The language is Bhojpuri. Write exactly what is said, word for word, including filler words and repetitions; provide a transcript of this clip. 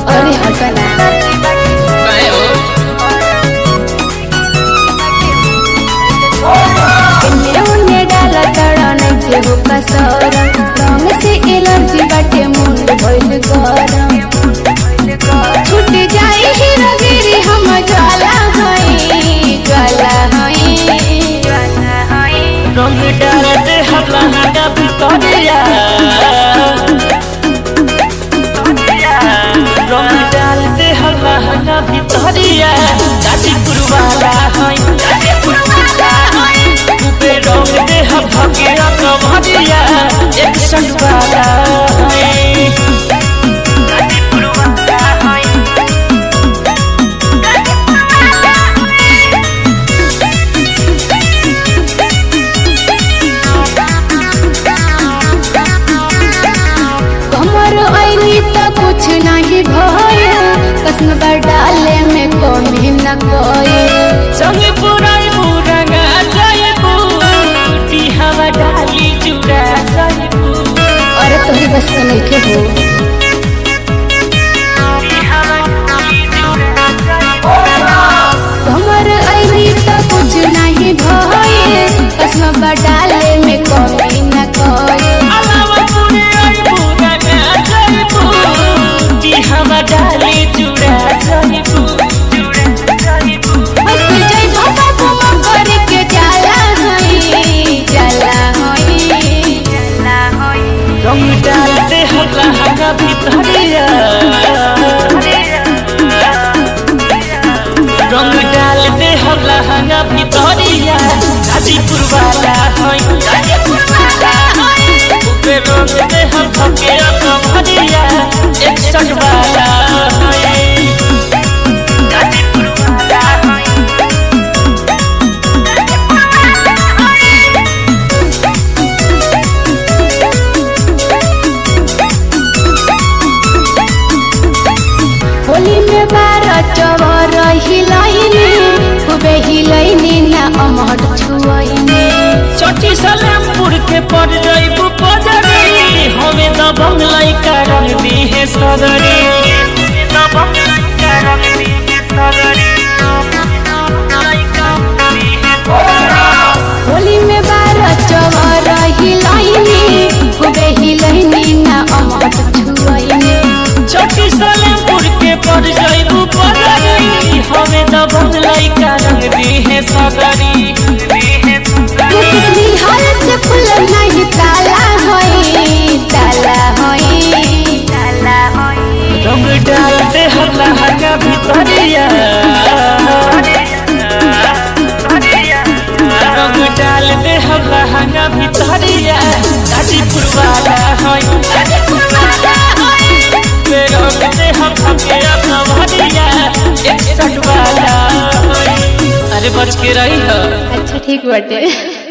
अरे हटना उन्हें डाला तड़ा नहीं हो कसर रंग से एलर्जी बाटे मुंड भइल गरम छूट जाई हीरागिरी हम ज्वाला हई ज्वाला हई रंग डालते हल्ला हल्ला भितरिया रंग डालते हल्ला हल्ला भितरिया गाजीपुर वाला हई गाजीपुर वाला हई ऊपे रंग दे हम भगिया कमरिया एक संग वाला हई गाजीपुर वाला हई कमर ऐली तो कुछ नहीं भय कसम डाले में कमी न कोई संग पुराई बुरंगा जाइबू टी हवा डाली जुड़ा जाइबू अरे तोरी बस का नहीं के हो कमर ऐली तो कुछ नहीं भय कसम डाले में कमी न कोई अलावा पुरे आई बुरंगा जाइबू टी हवा डाली जुड़ा जाइबू जुड़ा जाइबू बस जय बाबा घुमा कर के जाला हई जाला हई जाला हई रंग डालते हल्ला हल्ला भितरिया रंग डालते हल्ला हल्ला भितरिया गाजीपुर वाला हई गाजीपुर वाला हई ऊपे रंग दे हम भगिया कमरिया एक संग वाला हई गाजीपुर वाला हई होली में बारह चवर हिलाइने खूबे हिलाइने ना अमहट छुआइने चटी सलेमपुर के पड़ जाइबू पजरी हमें दबंग लइका रंग दी है सदरी दबंग लइका रंग दी है सदरी होली में बारह चवर हिलाइने खूबे हिलाइने ना अमहट छुआइने चटी सलेमपुर के पड़ जाइबू पजरी हमें दबंग लइका रंग दी है सदरी किसनी हाल से फुल नहीं ताला होई ताला होई ताला होई रंग डालते हल्ला हल्ला भितरिया रंग डालते हल्ला हल्ला भितरिया गाजीपुर वाला हई गाजीपुर वाला हई मेरा दे हम भगिया कमरिया एक संग वाला हई अरे बच के रही हो अच्छा ठीक बाटे।